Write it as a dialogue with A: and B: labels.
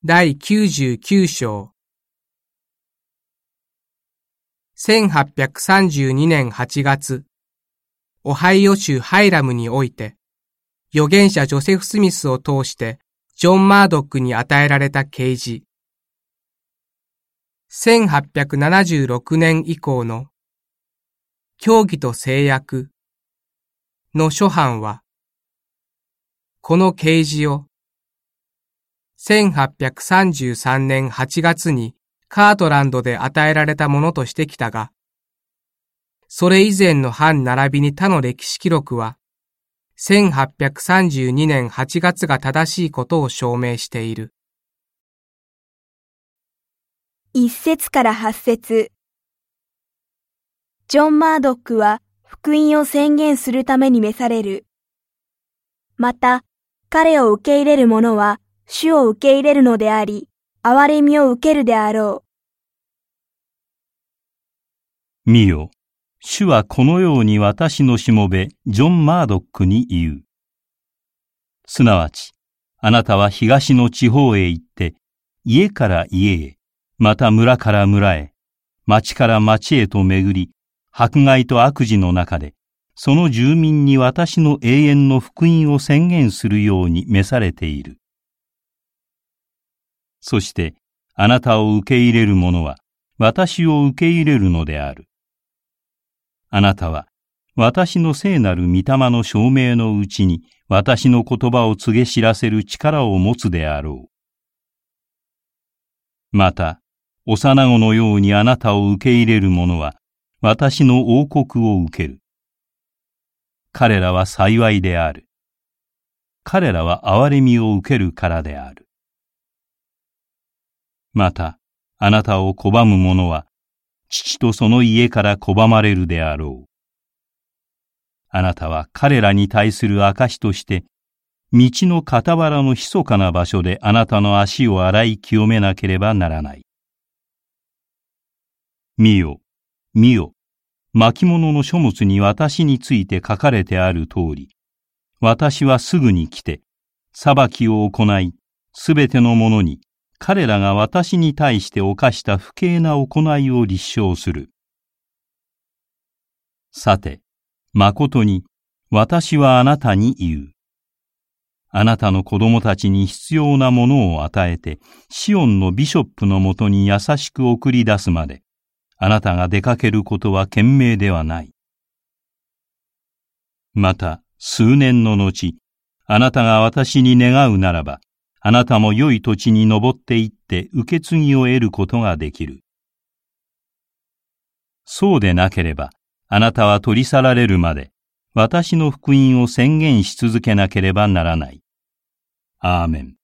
A: 第99章1832年8月、オハイオ州ハイラムにおいて、預言者ジョセフ・スミスを通してジョン・マードックに与えられた啓示。1876年以降の教義と制約の初版は、この啓示を1833年8月にカートランドで与えられたものとしてきたが、それ以前の版並びに他の歴史記録は、1832年8月が正しいことを証明している。
B: 1節から8節。ジョン・マードックは福音を宣言するために召される。また、彼を受け入れる者は主を受け入れるのであり、憐れみを受けるであろ
C: う。見よ、主はこのように私のしもべ、ジョン・マードックに言う。すなわち、あなたは東の地方へ行って、家から家へ、また村から村へ、町から町へと巡り、迫害と悪事の中で、その住民に私の永遠の福音を宣言するように召されている。そして、あなたを受け入れる者は、私を受け入れるのである。あなたは、私の聖なる御霊の証明のうちに、私の言葉を告げ知らせる力を持つであろう。また、幼子のようにあなたを受け入れる者は、私の王国を受ける。彼らは幸いである。彼らは憐れみを受けるからである。また、あなたを拒む者は、父とその家から拒まれるであろう。あなたは彼らに対する証として、道の傍らの密かな場所であなたの足を洗い清めなければならない。見よ、見よ、巻物の書物に私について書かれてある通り、私はすぐに来て、裁きを行い、すべての者に、彼らが私に対して犯した不敬な行いを立証する。さて、誠に、私はあなたに言う。あなたの子供たちに必要なものを与えて、シオンのビショップのもとに優しく送り出すまで、あなたが出かけることは賢明ではない。また、数年の後、あなたが私に願うならば、あなたも良い土地に登って行って受け継ぎを得ることができる。そうでなければ、あなたは取り去られるまで、私の福音を宣言し続けなければならない。アーメン。